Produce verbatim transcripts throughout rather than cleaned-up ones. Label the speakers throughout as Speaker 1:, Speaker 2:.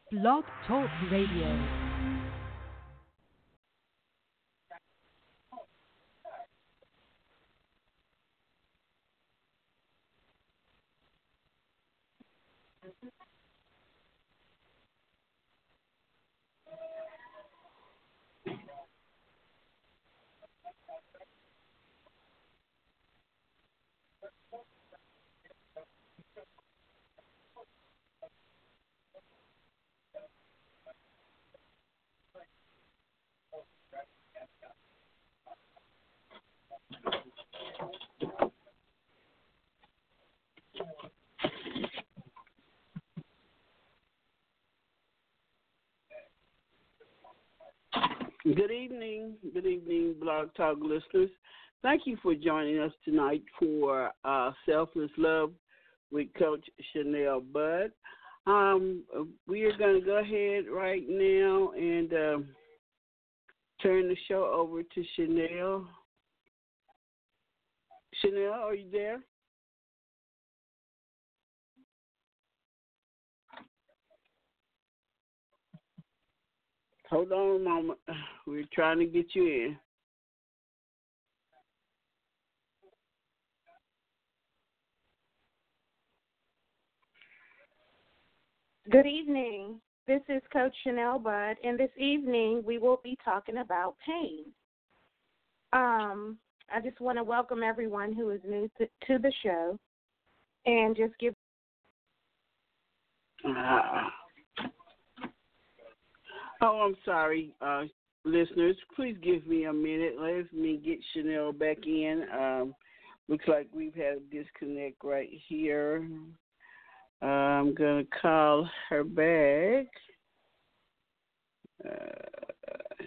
Speaker 1: Blog Talk Radio.
Speaker 2: Good evening. Good evening, Blog Talk listeners. Thank you for joining us tonight for uh, Selfless Love with Coach Chanel Budd. Um, we are going to go ahead right now and uh, turn the show over to Chanel. Chanel, are you there? Hold on a moment. We're trying to get you in.
Speaker 3: Good evening. This is Coach Chanel Budd, and this evening we will be talking about pain. Um, I just want to welcome everyone who is new to, to the show and just give.
Speaker 2: Uh, oh, I'm sorry, uh, listeners. Please give me a minute. Let me get Chanel back in. Um, looks like we've had a disconnect right here. Uh, I'm going to call her back. Uh,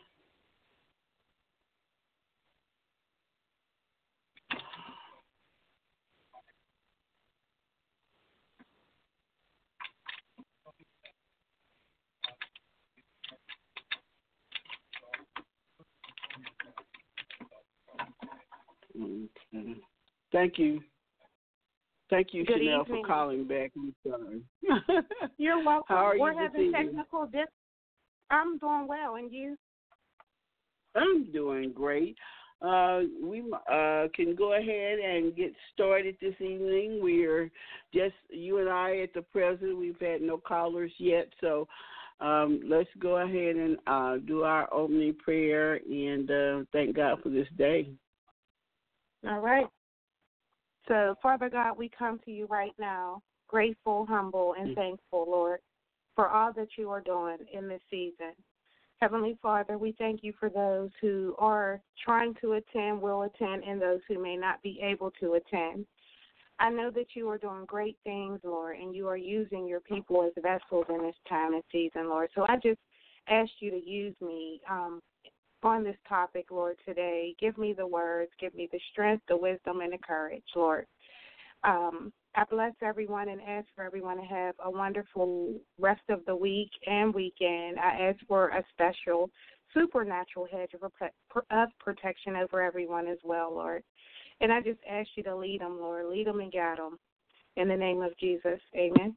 Speaker 2: okay. Thank you. Thank you,
Speaker 3: Good
Speaker 2: Chanel,
Speaker 3: evening.
Speaker 2: for calling back. I'm sorry.
Speaker 3: You're welcome.
Speaker 2: How are
Speaker 3: We're
Speaker 2: you
Speaker 3: having
Speaker 2: this evening?
Speaker 3: technical dis- I'm doing well, and you?
Speaker 2: I'm doing great. Uh, we uh, can go ahead and get started this evening. We're just you and I at the present. We've had no callers yet, so um, let's go ahead and uh, do our opening prayer and uh, thank God for this day.
Speaker 3: All right. So, Father God, we come to you right now, grateful, humble, and thankful, Lord, for all that you are doing in this season. Heavenly Father, we thank you for those who are trying to attend, will attend, and those who may not be able to attend. I know that you are doing great things, Lord, and you are using your people as vessels in this time and season, Lord. So I just ask you to use me um, on this topic, Lord, today. Give me the words, give me the strength, the wisdom, and the courage, Lord. Um, I bless everyone and ask for everyone to have a wonderful rest of the week and weekend. I ask for a special supernatural hedge of, of protection over everyone as well, Lord. And I just ask you to lead them, Lord. Lead them and guide them. In the name of Jesus, amen.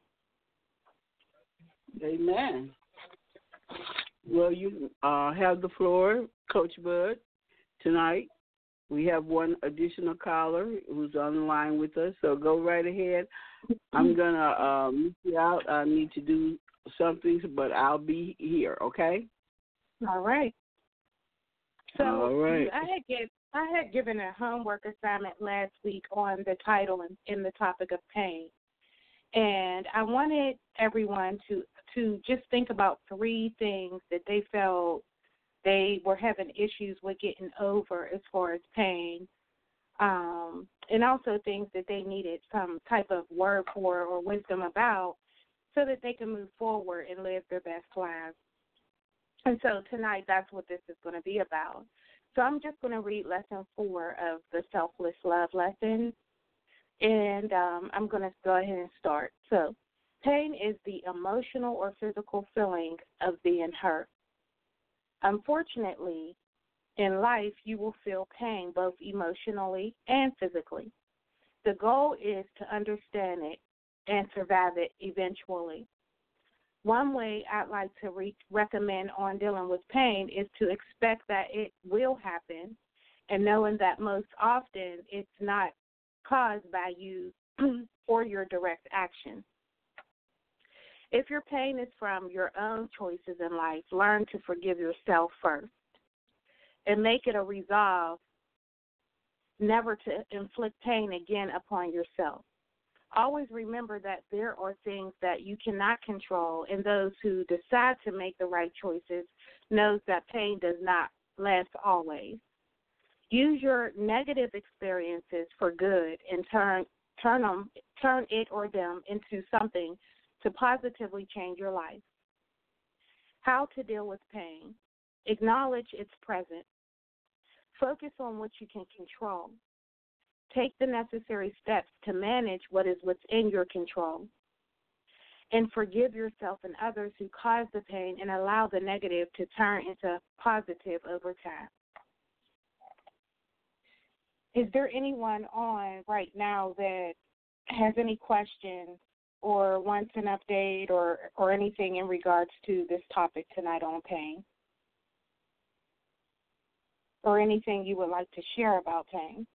Speaker 2: Amen. Well, you uh, have the floor, Coach Budd, tonight. We have one additional caller who's on the line with us, so go right ahead. I'm going to uh, meet you out. I need to do something, but I'll be here, okay?
Speaker 3: All right. So
Speaker 2: All right.
Speaker 3: I had give, I had given a homework assignment last week on the title and, and the topic of pain. And I wanted everyone to, to just think about three things that they felt they were having issues with getting over as far as pain, um, and also things that they needed some type of word for or wisdom about so that they can move forward and live their best lives. And so tonight, that's what this is going to be about. So I'm just going to read lesson four of the Selfless Love lesson, and um, I'm going to go ahead and start. So pain is the emotional or physical feeling of being hurt. Unfortunately, in life, you will feel pain both emotionally and physically. The goal is to understand it and survive it eventually. One way I'd like to re- recommend on dealing with pain is to expect that it will happen, and knowing that most often it's not caused by you or your direct action. If your pain is from your own choices in life, learn to forgive yourself first and make it a resolve never to inflict pain again upon yourself. Always remember that there are things that you cannot control, and those who decide to make the right choices knows that pain does not last always. Use your negative experiences for good and turn turn them turn it or them into something to positively change your life. How to deal with pain. Acknowledge its presence. Focus on what you can control. Take the necessary steps to manage what is within your control. And forgive yourself and others who cause the pain and allow the negative to turn into positive over time. Is there anyone on right now that has any questions or wants an update or, or anything in regards to this topic tonight on pain? Or anything you would like to share about pain?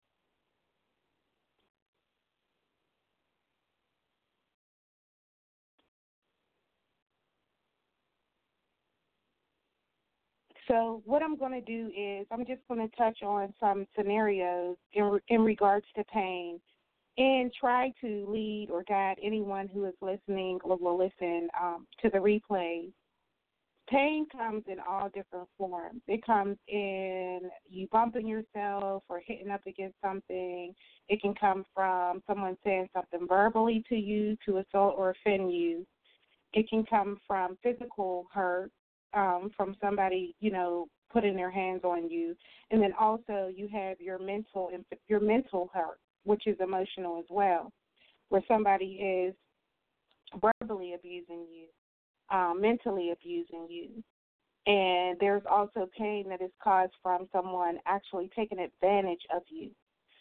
Speaker 3: So what I'm going to do is I'm just going to touch on some scenarios in, in regards to pain and try to lead or guide anyone who is listening or will listen um, to the replay. Pain comes in all different forms. It comes in you bumping yourself or hitting up against something. It can come from someone saying something verbally to you to assault or offend you. It can come from physical hurt, um, from somebody, you know, putting their hands on you. And then also you have your mental your mental hurt, which is emotional as well, where somebody is verbally abusing you. Um, mentally abusing you. And there's also pain that is caused from someone actually taking advantage of you.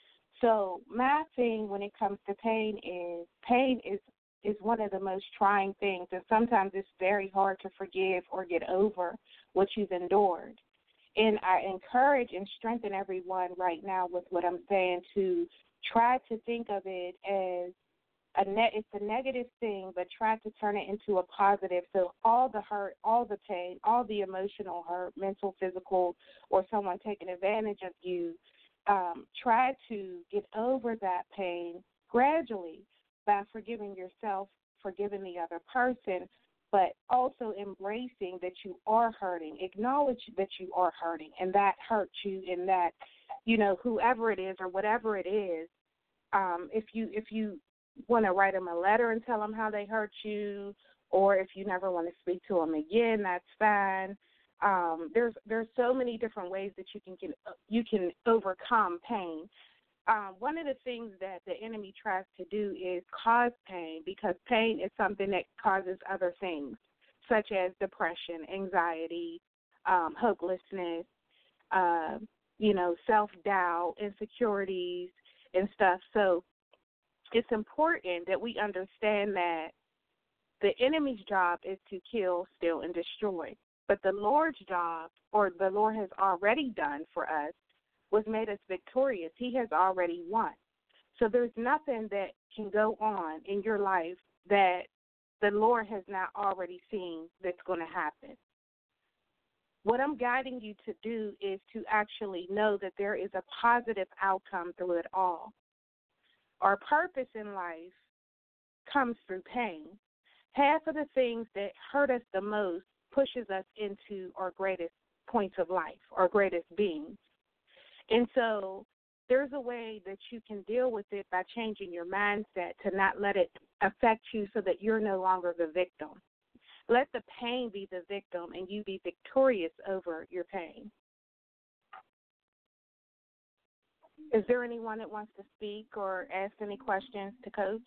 Speaker 3: So my thing when it comes to pain is pain is, is one of the most trying things, and sometimes it's very hard to forgive or get over what you've endured. And I encourage and strengthen everyone right now with what I'm saying to try to think of it as A net, it's a negative thing, but try to turn it into a positive. So all the hurt, all the pain, all the emotional hurt, mental, physical, or someone taking advantage of you, um, try to get over that pain gradually by forgiving yourself, forgiving the other person, but also embracing that you are hurting. Acknowledge that you are hurting, and that hurts you, and that, you know, whoever it is or whatever it is, um, if you if you want to write them a letter and tell them how they hurt you, or if you never want to speak to them again, that's fine. Um, there's there's so many different ways that you can get, you can overcome pain. Um, one of the things that the enemy tries to do is cause pain, because pain is something that causes other things, such as depression, anxiety, um, hopelessness, uh, you know, self-doubt, insecurities, and stuff. So it's important that we understand that the enemy's job is to kill, steal, and destroy. But the Lord's job, or the Lord has already done for us, was made us victorious. He has already won. So there's nothing that can go on in your life that the Lord has not already seen that's going to happen. What I'm guiding you to do is to actually know that there is a positive outcome through it all. Our purpose in life comes through pain. Half of the things that hurt us the most pushes us into our greatest points of life, our greatest beings. And so there's a way that you can deal with it by changing your mindset to not let it affect you so that you're no longer the victim. Let the pain be the victim and you be victorious over your pain. Is there anyone that wants to speak or ask any questions to Coach?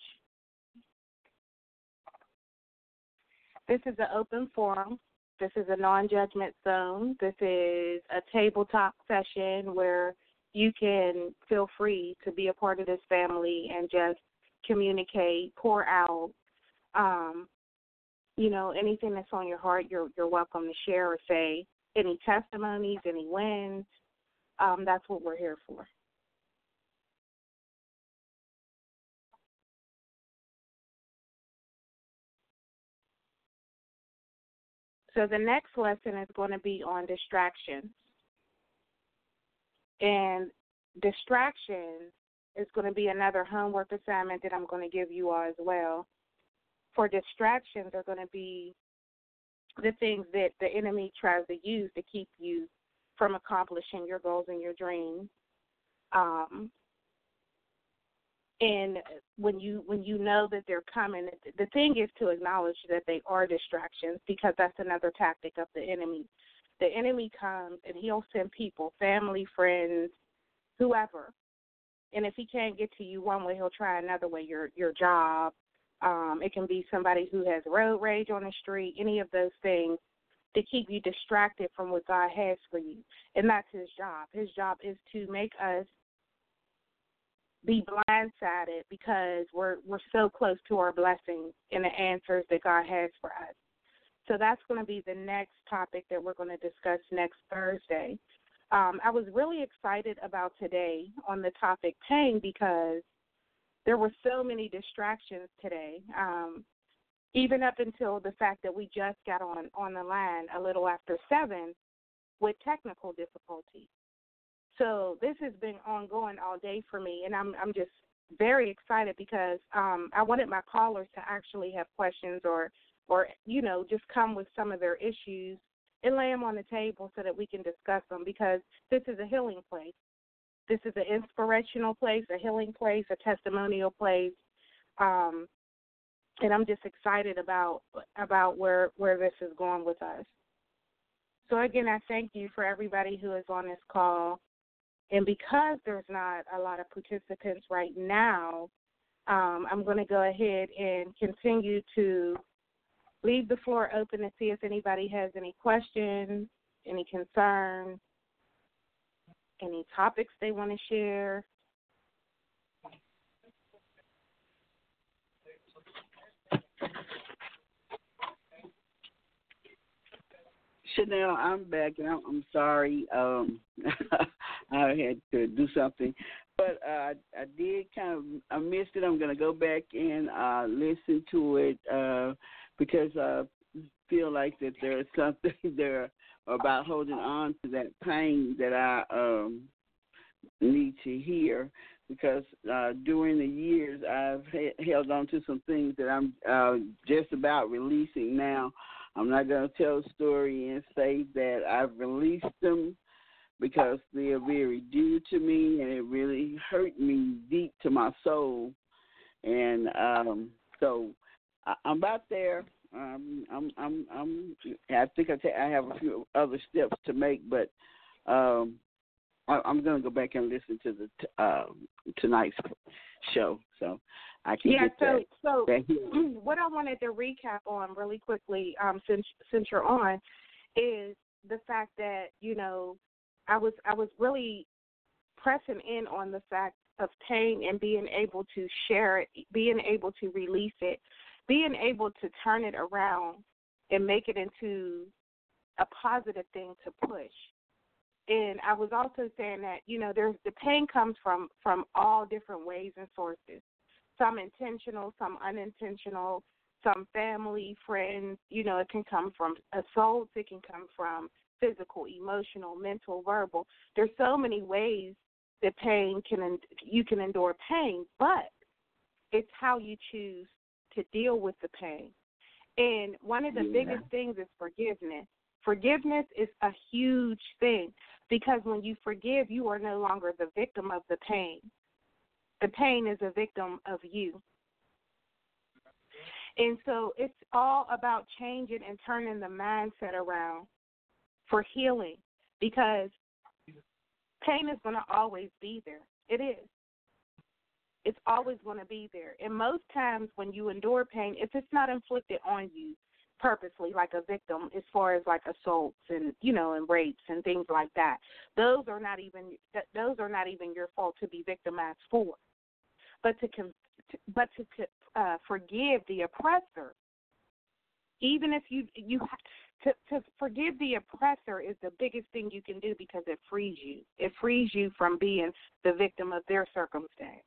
Speaker 3: This is an open forum. This is a non-judgment zone. This is a tabletop session where you can feel free to be a part of this family and just communicate, pour out, um, you know, anything that's on your heart, you're you're welcome to share or say. Any testimonies, any wins, um, that's what we're here for. So the next lesson is going to be on distractions. And distractions is going to be another homework assignment that I'm going to give you all as well. For distractions are going to be the things that the enemy tries to use to keep you from accomplishing your goals and your dreams. Um, and when you when you know that they're coming, the thing is to acknowledge that they are distractions, because that's another tactic of the enemy. The enemy comes and he'll send people, family, friends, whoever. And if he can't get to you one way, he'll try another way, your your job. Um, it can be somebody who has road rage on the street, any of those things to keep you distracted from what God has for you. And that's his job. His job is to make us be blindsided because we're we're so close to our blessings and the answers that God has for us. So that's going to be the next topic that we're going to discuss next Thursday. Um, I was really excited about today on the topic pain because there were so many distractions today, um, even up until the fact that we just got on, on the line a little after seven with technical difficulty. So this has been ongoing all day for me, and I'm I'm just very excited because um, I wanted my callers to actually have questions or, or, you know, just come with some of their issues and lay them on the table so that we can discuss them, because this is a healing place. This is an inspirational place, a healing place, a testimonial place, um, and I'm just excited about about where where this is going with us. So again, I thank you for everybody who is on this call, and because there's not a lot of participants right now, um, I'm going to go ahead and continue to leave the floor open to see if anybody has any questions, any concerns, any topics they want to share.
Speaker 2: Chanel, I'm back, and I'm, I'm sorry. Um, I had to do something, but uh, I did kind of I missed it. I'm going to go back and uh, listen to it uh, because I feel like that there's something there about holding on to that pain that I um, need to hear, because uh, during the years I've ha- held on to some things that I'm uh, just about releasing now. I'm not going to tell a story and say that I've released them because they are very dear to me, and it really hurt me deep to my soul. And um, so I- I'm about there. Um, I'm, I'm, I'm, I think I, ta- I have a few other steps to make, but um, I, I'm going to go back and listen to the t- uh, tonight's show, so I can
Speaker 3: yeah,
Speaker 2: get
Speaker 3: so,
Speaker 2: that.
Speaker 3: so
Speaker 2: that
Speaker 3: what I wanted to recap on really quickly, um, since since you're on, is the fact that, you know, I was I was really pressing in on the fact of pain and being able to share it, being able to release it, being able to turn it around and make it into a positive thing to push. And I was also saying that, you know, there's the pain comes from, from all different ways and sources. Some intentional, some unintentional, some family, friends. You know, it can come from assaults. It can come from physical, emotional, mental, verbal. There's so many ways that pain can you can endure pain, but it's how you choose to deal with the pain. And one of the
Speaker 2: yeah.
Speaker 3: biggest things is forgiveness. Forgiveness is a huge thing, because when you forgive, you are no longer the victim of the pain. The pain is a victim of you. And so it's all about changing and turning the mindset around for healing, because pain is going to always be there. It is. It's always going to be there. And most times when you endure pain, if it's not inflicted on you purposely, like a victim, as far as like assaults and, you know, and rapes and things like that, those are not even those are not even your fault to be victimized for. But to but to uh, forgive the oppressor, Even if you you to to forgive the oppressor is the biggest thing you can do because it frees you. It frees you from being the victim of their circumstance.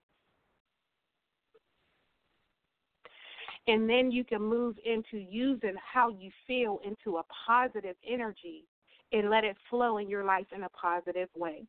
Speaker 3: And then you can move into using how you feel into a positive energy and let it flow in your life in a positive way.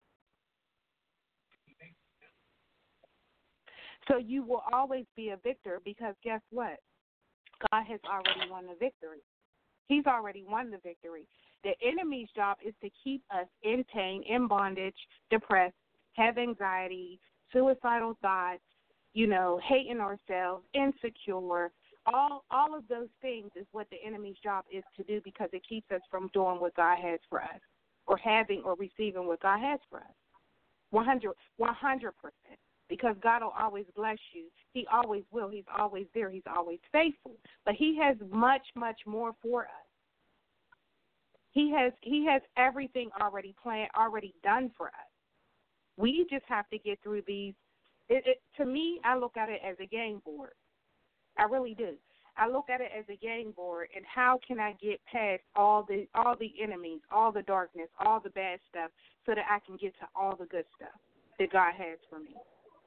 Speaker 3: So you will always be a victor because guess what? God has already won the victory. He's already won the victory. The enemy's job is to keep us in pain, in bondage, depressed, have anxiety, suicidal thoughts, you know, hating ourselves, insecure. All all of those things is what the enemy's job is to do because it keeps us from doing what God has for us or having or receiving what God has for us. one hundred percent. Because God will always bless you. He always will. He's always there. He's always faithful. But he has much, much more for us. He has he has everything already planned, already done for us. We just have to get through these. It, it, to me, I look at it as a game board. I really do. I look at it as a game board, and how can I get past all the all the enemies, all the darkness, all the bad stuff, so that I can get to all the good stuff that God has for me.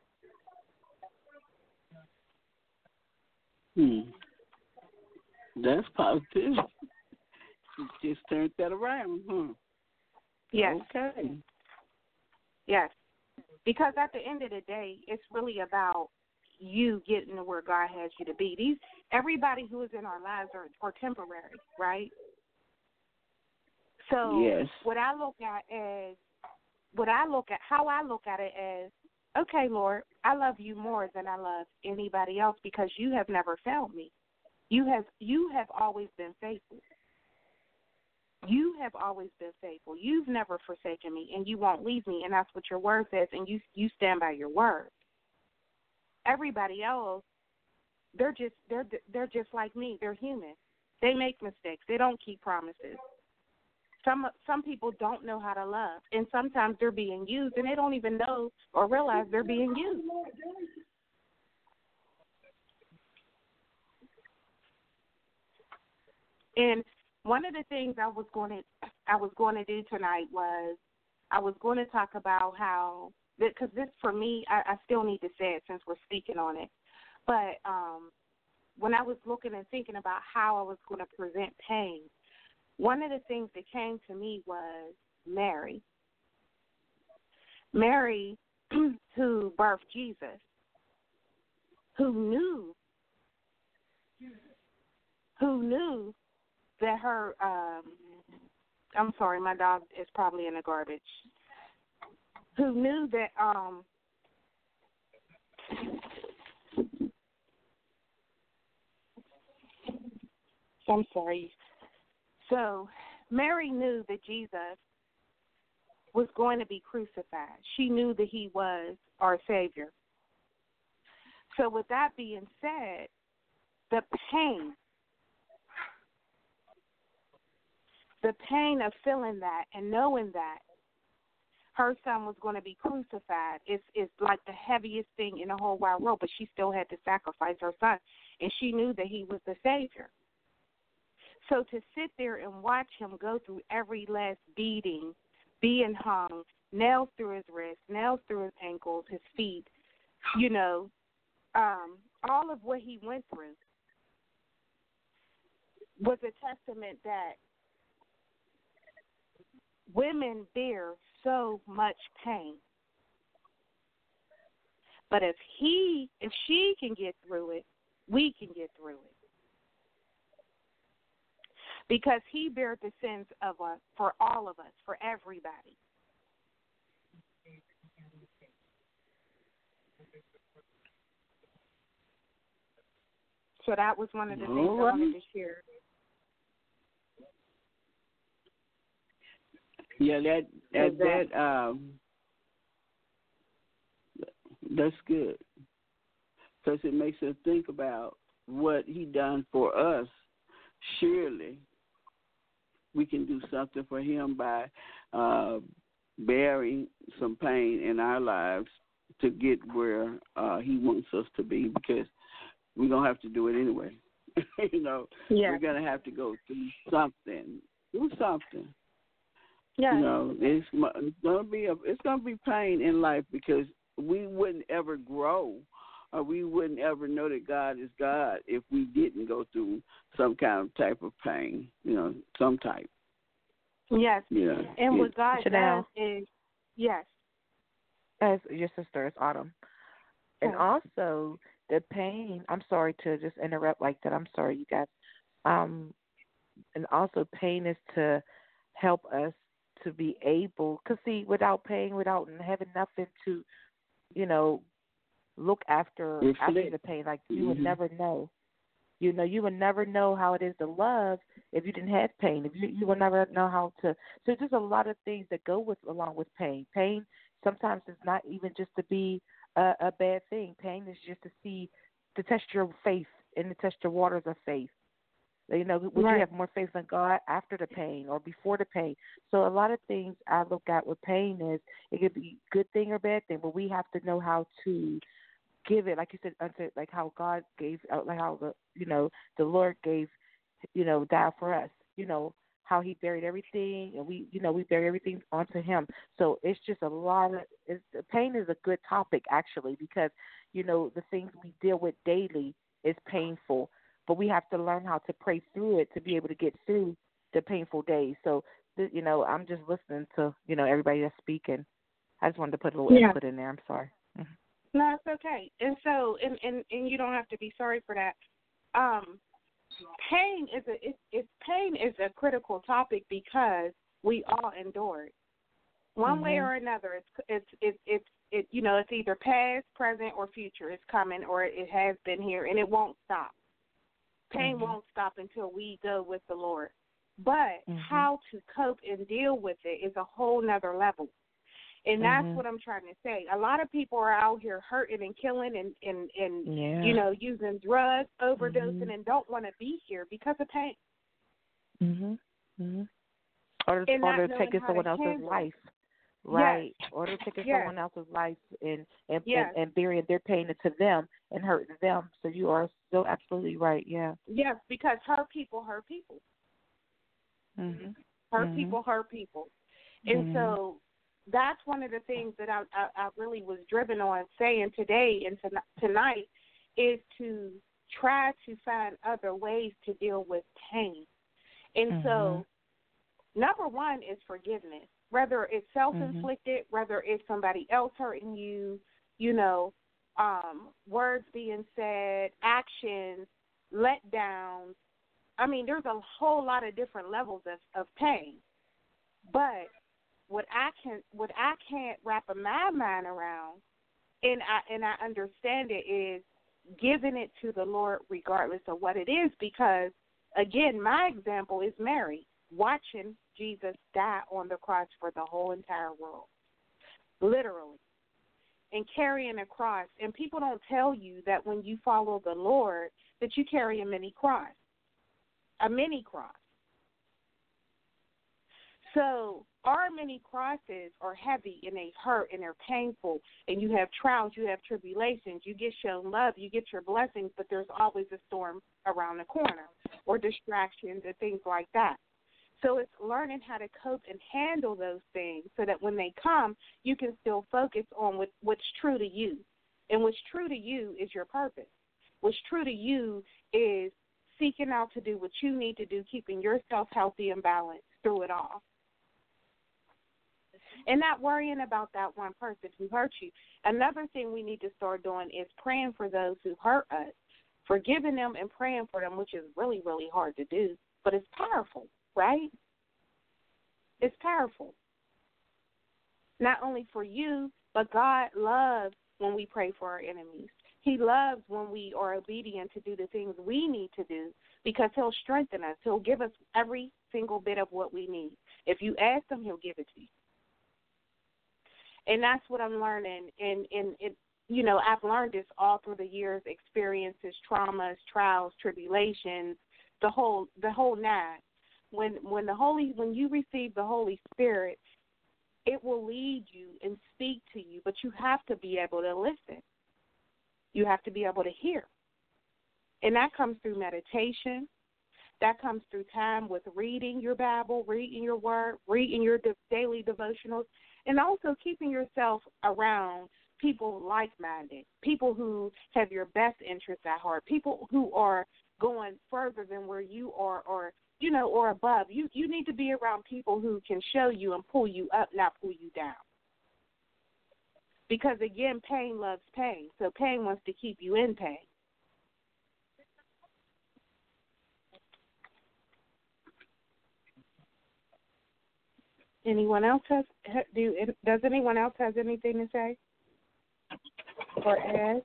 Speaker 2: Hmm. That's positive. You just turned that around, huh?
Speaker 3: Yes.
Speaker 2: Okay.
Speaker 3: Yes. Because at the end of the day, it's really about you getting to where God has you to be. These everybody who is in our lives are, are temporary, right? So
Speaker 2: yes.
Speaker 3: what I look at is what I look at how I look at it is, okay, Lord, I love you more than I love anybody else because you have never failed me. You have you have always been faithful. You have always been faithful. You've never forsaken me, and you won't leave me, and that's what your word says, and you you stand by your word. Everybody else, they're just they're they're just like me. They're human. They make mistakes. They don't keep promises. Some some people don't know how to love, and sometimes they're being used, and they don't even know or realize they're being used. And one of the things I was going to I was going to do tonight was I was going to talk about how, because this for me I, I still need to say it since we're speaking on it, but um, when I was looking and thinking about how I was going to present pain, one of the things that came to me was Mary. Mary, who birthed Jesus, who knew, who knew that her, um, I'm sorry, my dog is probably in the garbage, who knew that, um, I'm sorry. So Mary knew that Jesus was going to be crucified. She knew that he was our Savior. So with that being said, the pain, the pain of feeling that and knowing that her son was going to be crucified is, is like the heaviest thing in the whole wide world, but she still had to sacrifice her son, and she knew that he was the Savior. So to sit there and watch him go through every last beating, being hung, nails through his wrists, nails through his ankles, his feet, you know, um, all of what he went through was a testament that women bear so much pain. But if he, if she can get through it, we can get through it. Because he bear the sins of us, for all of us, for everybody. So that was one of the things I wanted to share.
Speaker 2: Yeah, that that, that um, that's good, because it makes us think about what he done for us. Surely we can do something for him by uh, bearing some pain in our lives to get where uh, he wants us to be, because we're going to have to do it anyway. you know,
Speaker 3: yeah.
Speaker 2: we're going to have to go through something. Do something.
Speaker 3: Yeah.
Speaker 2: You know, it's, it's going to be a, it's going to be pain in life because we wouldn't ever grow or we wouldn't ever know that God is God if we didn't go through some kind of type of pain, you know, some type.
Speaker 3: Yes.
Speaker 2: Yeah.
Speaker 3: And
Speaker 2: it,
Speaker 3: what God
Speaker 4: Chanel,
Speaker 3: does is, yes.
Speaker 4: as your sister is Autumn. And
Speaker 3: Okay.
Speaker 4: also the pain, I'm sorry to just interrupt like that. I'm sorry, you guys. Um, and also pain is to help us to be able, because see, without pain, without having nothing to, you know, look after
Speaker 2: It's
Speaker 4: after
Speaker 2: lit.
Speaker 4: the pain, like you
Speaker 2: Mm-hmm.
Speaker 4: would never know. You know, you would never know how it is to love if you didn't have pain. If you you would never know how to. So there's just a lot of things that go with along with pain. Pain sometimes is not even just to be a, a bad thing. Pain is just to see, to test your faith and to test your waters of faith. You know, would
Speaker 3: Right.
Speaker 4: you have more faith in God after the pain or before the pain? So a lot of things I look at with pain is it could be good thing or bad thing, but we have to know how to give it, like you said, unto, like how God gave, uh, like how the you know the Lord gave, you know, died for us. You know how He buried everything, and we, you know, we bury everything onto Him. So it's just a lot of it's, pain is a good topic actually because you know the things we deal with daily is painful. But we have to learn how to pray through it to be able to get through the painful days. So, you know, I'm just listening to, you know, everybody that's speaking. I just wanted to put a little
Speaker 3: Yeah.
Speaker 4: input in there. I'm sorry. Mm-hmm.
Speaker 3: No, it's okay. And so, and, and, and you don't have to be sorry for that. Um, pain is a it's, it's pain is a critical topic because we all endure it. One
Speaker 4: Mm-hmm.
Speaker 3: way or another. It's it's it's it's it you know it's either past, present, or future. It's coming or it has been here, and it won't stop. Pain
Speaker 4: Mm-hmm.
Speaker 3: won't stop until we go with the Lord. But
Speaker 4: Mm-hmm.
Speaker 3: how to cope and deal with it is a whole nother level. And that's
Speaker 4: Mm-hmm.
Speaker 3: what I'm trying to say. A lot of people are out here hurting and killing and, and, and
Speaker 4: Yeah.
Speaker 3: you know, using drugs, overdosing,
Speaker 4: Mm-hmm.
Speaker 3: and don't want to be here because of pain.
Speaker 4: Mm-hmm. Mm-hmm. Or,
Speaker 3: And
Speaker 4: or
Speaker 3: not
Speaker 4: they're
Speaker 3: knowing
Speaker 4: taking
Speaker 3: how
Speaker 4: someone
Speaker 3: to
Speaker 4: else's
Speaker 3: handle it.
Speaker 4: life. Right.
Speaker 3: Yes.
Speaker 4: Or they're taking
Speaker 3: Yes.
Speaker 4: someone else's life and and,
Speaker 3: Yes.
Speaker 4: and, and burying their pain into them and hurting them. So you are so absolutely right. Yeah.
Speaker 3: Yes, because hurt people hurt people.
Speaker 4: Mm-hmm.
Speaker 3: Hurt
Speaker 4: Mm-hmm.
Speaker 3: people hurt people. And
Speaker 4: Mm-hmm.
Speaker 3: so that's one of the things that I, I, I really was driven on saying today and to, tonight is to try to find other ways to deal with pain. And
Speaker 4: Mm-hmm.
Speaker 3: so number one is forgiveness, whether it's self-inflicted, mm-hmm. whether it's somebody else hurting you, you know, um, words being said, actions, letdowns. I mean, there's a whole lot of different levels of, of pain. But what I can, what I can't wrap my mind around, and I and I understand it, is giving it to the Lord regardless of what it is. Because again, my example is Mary watching Jesus die on the cross for the whole entire world, literally, and carrying a cross. And people don't tell you that when you follow the Lord that you carry a mini cross, a mini cross. So our many crosses are heavy and they hurt and they're painful, and you have trials, you have tribulations, you get shown love, you get your blessings, but there's always a storm around the corner or distractions and things like that. So it's learning how to cope and handle those things so that when they come, you can still focus on what, what's true to you. And what's true to you is your purpose. What's true to you is seeking out to do what you need to do, keeping yourself healthy and balanced through it all. And not worrying about that one person who hurt you. Another thing we need to start doing is praying for those who hurt us, forgiving them and praying for them, which is really, really hard to do, but it's powerful, right? It's powerful. Not only for you, but God loves when we pray for our enemies. He loves when we are obedient to do the things we need to do because he'll strengthen us. He'll give us every single bit of what we need. If you ask him, he'll give it to you. And that's what I'm learning. And, and it, you know, I've learned this all through the years, experiences, traumas, trials, tribulations, the whole the whole nine. When when the Holy when you receive the Holy Spirit, it will lead you and speak to you, but you have to be able to listen. You have to be able to hear. And that comes through meditation. That comes through time with reading your Bible, reading your word, reading your de- daily devotionals, and also keeping yourself around people like-minded, people who have your best interests at heart, people who are going further than where you are, or, you know, or above. You, you need to be around people who can show you and pull you up, not pull you down. Because, again, pain loves pain, so pain wants to keep you in pain. Anyone else has do? Does anyone else has anything to say or add?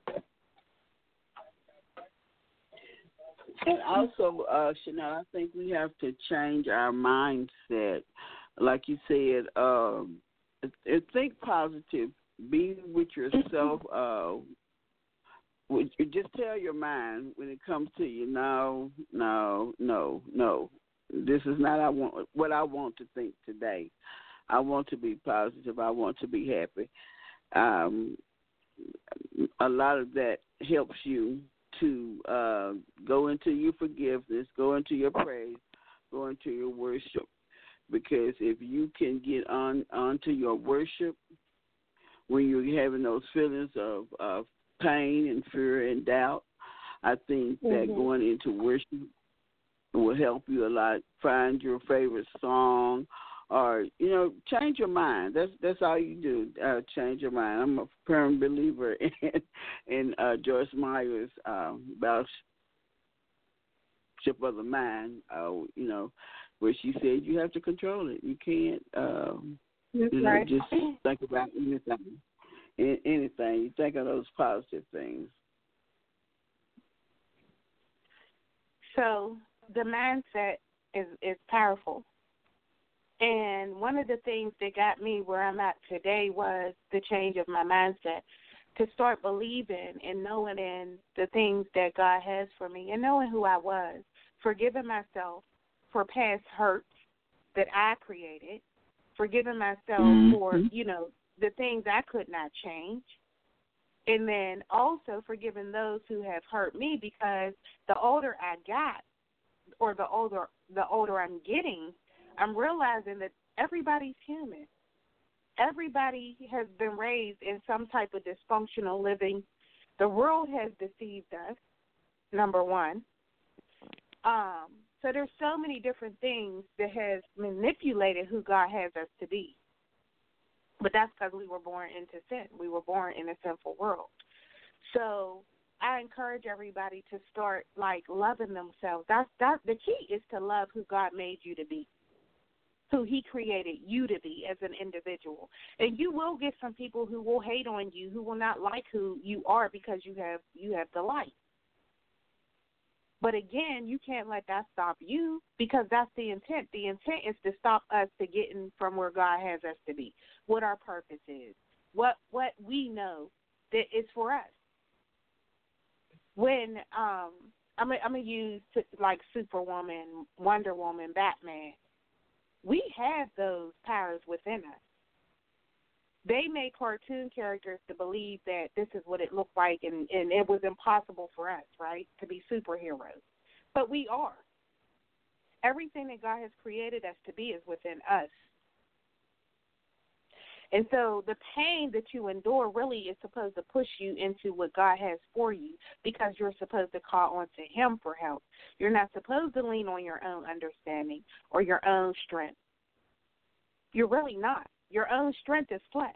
Speaker 2: And also, uh, Chanel, I think we have to change our mindset. Like you said, um, think positive. Be with yourself. Uh, just tell your mind when it comes to you, no, no, no, no. This is not I want what I want to think today. I want to be positive. I want to be happy. Um, a lot of that helps you to uh, go into your forgiveness, go into your praise, go into your worship. Because if you can get on onto your worship when you're having those feelings of, of pain and fear and doubt, I think mm-hmm. that going into worship will help you a lot. Find your favorite song, or you know, change your mind. That's that's all you do. Uh, change your mind. I'm a firm believer in in uh, Joyce Meyer's uh, about ship of the mind. Uh, you know, where she said you have to control it. You can't. Um,
Speaker 3: That's
Speaker 2: you know,
Speaker 3: right.
Speaker 2: just think about anything. Anything. You think of those positive things.
Speaker 3: So the mindset is, is powerful. And one of the things that got me where I'm at today was the change of my mindset, to start believing and knowing in the things that God has for me and knowing who I was, forgiving myself for past hurts that I created, forgiving myself mm-hmm. for, you know, the things I could not change, and then also forgiving those who have hurt me, because the older I got, or the older the older I'm getting, I'm realizing that everybody's human. Everybody has been raised in some type of dysfunctional living. The world has deceived us, number one. Um, so there's so many different things that has manipulated who God has us to be. But that's because we were born into sin. We were born in a sinful world. So I encourage everybody to start, like, loving themselves. That's that. The key is to love who God made you to be, who he created you to be as an individual. And you will get some people who will hate on you, who will not like who you are because you have you have the light. But again, you can't let that stop you, because that's the intent. The intent is to stop us to getting from where God has us to be, what our purpose is, what what we know that is for us. When um, I'm I'm gonna use like Superwoman, Wonder Woman, Batman. We have those powers within us. They made cartoon characters to believe that this is what it looked like, and, and it was impossible for us, right, to be superheroes. But we are. Everything that God has created us to be is within us. And so the pain that you endure really is supposed to push you into what God has for you, because you're supposed to call on to him for help. You're not supposed to lean on your own understanding or your own strength. You're really not. Your own strength is flesh.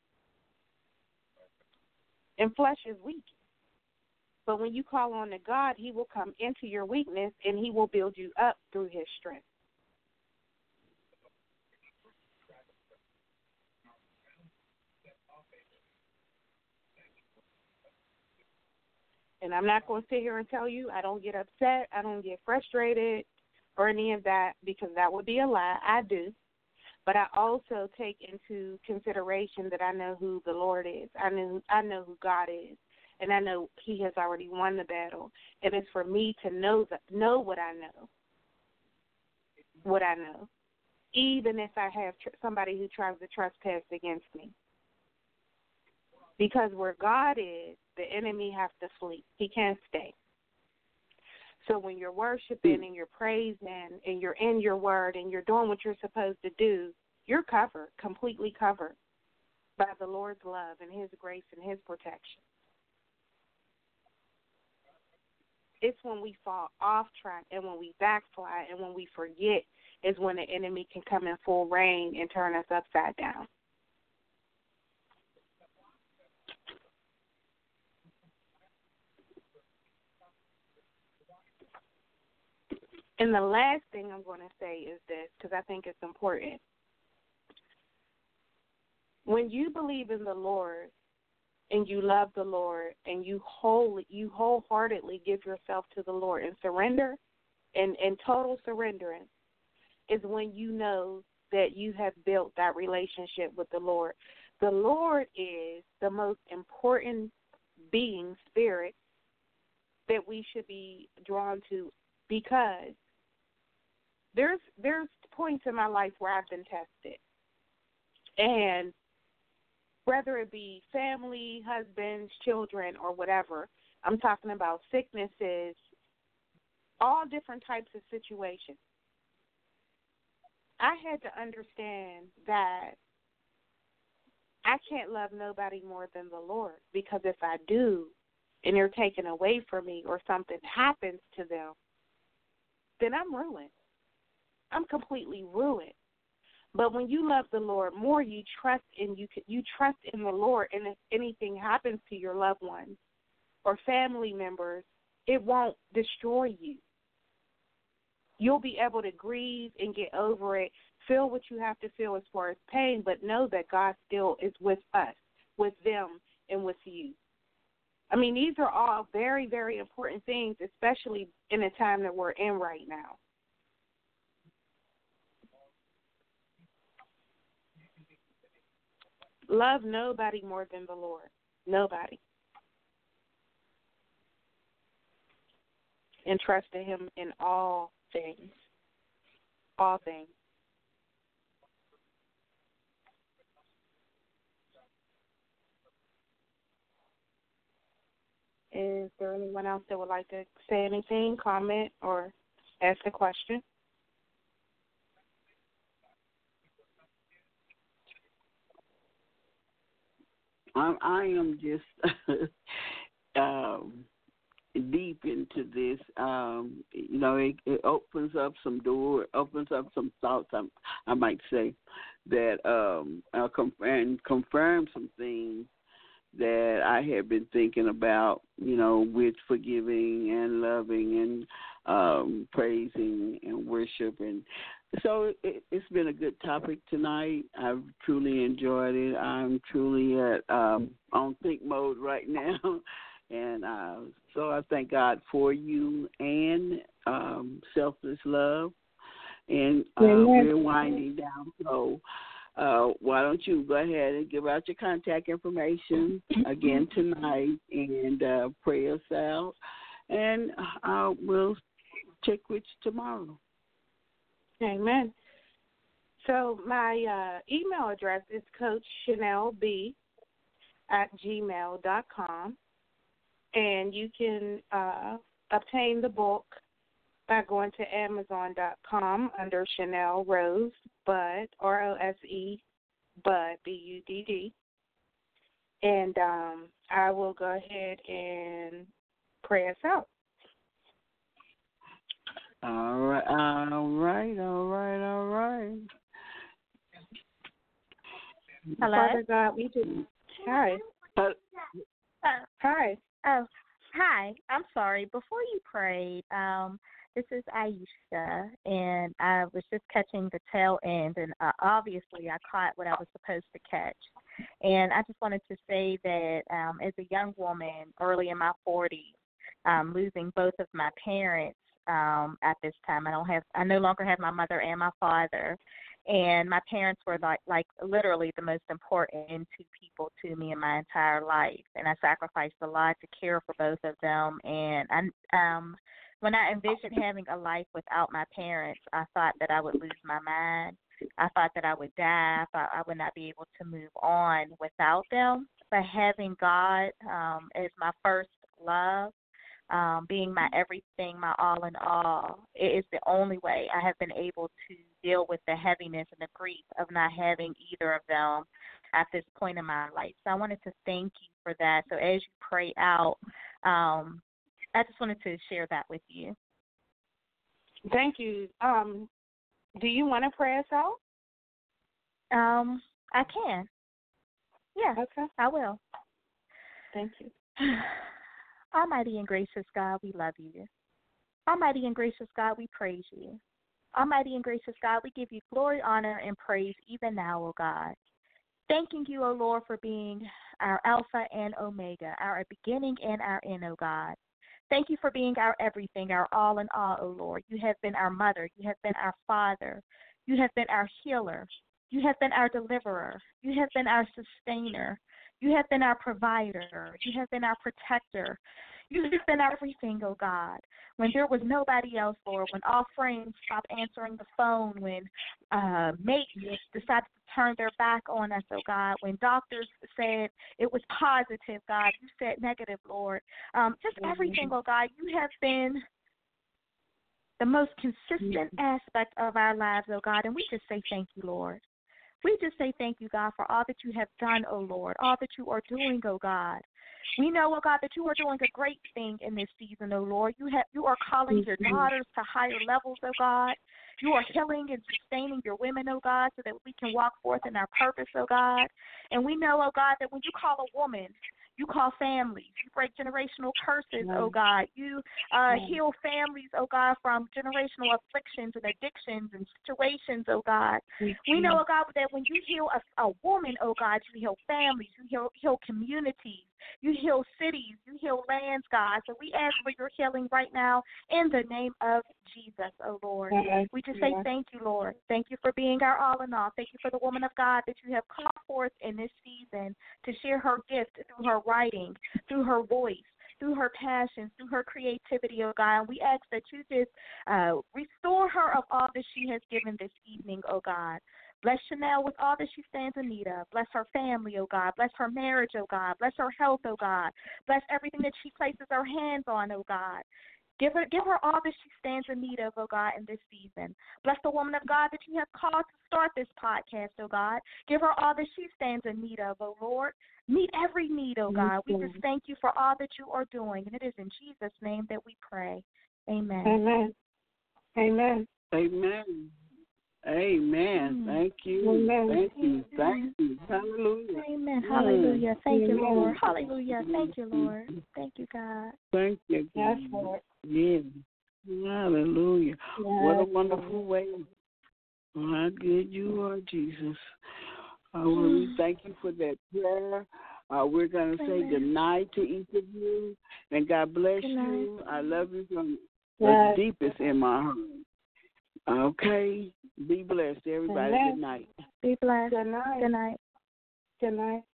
Speaker 3: And flesh is weak. But when you call on to God, he will come into your weakness and he will build you up through his strength. And I'm not going to sit here and tell you I don't get upset, I don't get frustrated or any of that, because that would be a lie. I do. But I also take into consideration that I know who the Lord is. I know I know who God is, and I know he has already won the battle. And it's for me to know that, know what I know, what I know, even if I have tr- somebody who tries to trespass against me. Because where God is, the enemy has to flee. He can't stay. So when you're worshiping and you're praising and you're in your word and you're doing what you're supposed to do, you're covered, completely covered by the Lord's love and his grace and his protection. It's when we fall off track and when we backslide and when we forget is when the enemy can come in full reign and turn us upside down. And the last thing I'm going to say is this, because I think it's important. When you believe in the Lord and you love the Lord and you whole, you wholeheartedly give yourself to the Lord and surrender and, and total surrenderance is when you know that you have built that relationship with the Lord. The Lord is the most important being, spirit, that we should be drawn to, because there's there's points in my life where I've been tested. And whether it be family, husbands, children, or whatever, I'm talking about sicknesses, all different types of situations. I had to understand that I can't love nobody more than the Lord, because if I do and they're taken away from me or something happens to them, then I'm ruined. I'm completely ruined. But when you love the Lord more, you trust in you you trust in the Lord, and if anything happens to your loved ones or family members, it won't destroy you. You'll be able to grieve and get over it, feel what you have to feel as far as pain, but know that God still is with us, with them, and with you. I mean, these are all very, very important things, especially in the time that we're in right now. Love nobody more than the Lord. Nobody. And trust in him in all things. All things. Is there anyone else that would like to say anything, comment, or ask a question?
Speaker 2: I, I am just um, deep into this. Um, you know, it, it opens up some door, opens up some thoughts. I, I might say that um, uh, and confirm some things that I had been thinking about. You know, with forgiving and loving and um, praising and worship. And so it, it's been a good topic tonight. I've truly enjoyed it. I'm truly at um, on think mode right now. And uh, so I thank God for you and um, selfless love. And uh, we're winding down. So uh, why don't you go ahead and give out your contact information again tonight and uh, pray us out. And uh, we'll check with you tomorrow.
Speaker 3: Amen. So my uh, email address is coach chanel b at gmail dot com, and you can uh, obtain the book by going to amazon dot com under Chanel Rose Budd, R O S E, Budd, B U D D. And um, I will go ahead and pray us out.
Speaker 2: All right, all right, all right, all right.
Speaker 5: Hello?
Speaker 3: Father God, we just, hi.
Speaker 2: Uh,
Speaker 5: Uh,
Speaker 3: Hi.
Speaker 5: oh, hi. I'm sorry. Before you prayed, um, this is Aisha, and I was just catching the tail end, and uh, obviously I caught what I was supposed to catch. And I just wanted to say that um, as a young woman, early in my forties, um, losing both of my parents um, at this time, I don't have, I no longer have my mother and my father. And my parents were like, like literally the most important two people to me in my entire life. And I sacrificed a lot to care for both of them. And I, um, when I envisioned having a life without my parents, I thought that I would lose my mind. I thought that I would die. I thought I would not be able to move on without them. But having God um, as my first love, um, being my everything, my all in all. It is the only way I have been able to deal with the heaviness and the grief of not having either of them at this point in my life. So I wanted to thank you for that. So as you pray out, um, I just wanted to share that with you.
Speaker 3: Thank you. Um, do you want to pray us out?
Speaker 5: Um, I can. Yeah,
Speaker 3: Okay.
Speaker 5: I will.
Speaker 3: Thank you.
Speaker 5: Almighty and gracious God, we love you. Almighty and gracious God, we praise you. Almighty and gracious God, we give you glory, honor, and praise even now, O God. Thanking you, O Lord, for being our Alpha and Omega, our beginning and our end, O God. Thank you for being our everything, our all in all, O Lord. You have been our mother. You have been our father. You have been our healer. You have been our deliverer. You have been our sustainer. You have been our provider. You have been our protector. You have been our everything, oh God. When there was nobody else, Lord, when all friends stopped answering the phone, when uh, mates decided to turn their back on us, oh God, when doctors said it was positive, God, you said negative, Lord. Um, just everything, oh God, you have been the most consistent aspect of our lives, oh God, and we just say thank you, Lord. We just say thank you, God, for all that you have done, oh Lord, all that you are doing, oh God. We know, oh God, that you are doing a great thing in this season, oh Lord. You have you are calling your daughters to higher levels, oh God. You are healing and sustaining your women, oh God, so that we can walk forth in our purpose, oh God. And we know, oh God, that when you call a woman, you call families. You break generational curses, oh God. You uh, heal families, oh God, from generational afflictions and addictions and situations, oh God. We know, oh God, that when you heal a, a woman, oh God, you heal families, you heal, heal communities, you heal cities, you heal lands, God. So we ask for your healing right now in the name of Jesus, oh Lord. We just say thank you, Lord. Thank you for being our all in all. Thank you for the woman of God that you have called forth in this season to share her gift through her writing, through her voice, through her passions, through her creativity, oh God. And we ask that you just uh, restore her of all that she has given this evening, oh God. Bless Chanel with all that she stands in need of. Bless her family, oh God. Bless her marriage, oh God. Bless her health, oh God. Bless everything that she places her hands on, oh God. Give her, give her all that she stands in need of, oh God, in this season. Bless the woman of God that you have called to start this podcast, oh God. Give her all that she stands in need of, oh Lord. Meet every need, oh God. We just thank you for all that you are doing. And it is in Jesus' name that we pray. Amen.
Speaker 3: Amen. Amen.
Speaker 2: Amen. Amen.
Speaker 5: Mm.
Speaker 2: Thank you.
Speaker 3: Amen.
Speaker 2: Thank you. Thank you. Hallelujah.
Speaker 5: Amen. Hallelujah. Thank
Speaker 3: Amen.
Speaker 5: you, Lord. Hallelujah. Thank you, Lord. Thank you, God.
Speaker 2: Thank you.
Speaker 3: Yes, Lord.
Speaker 2: Yeah. Hallelujah.
Speaker 3: Yes,
Speaker 2: What a wonderful way. Oh, how good you are, Jesus. Uh, well, we thank you for that prayer. Uh, we're going to say
Speaker 5: Amen.
Speaker 2: good night to each of you, and God bless
Speaker 5: Good night.
Speaker 2: you. I love you from
Speaker 3: Yes.
Speaker 2: the deepest in my heart. Okay? Be blessed, everybody.
Speaker 3: Amen.
Speaker 2: Good night.
Speaker 5: Be blessed.
Speaker 3: Good night.
Speaker 5: Good night.
Speaker 3: Good night.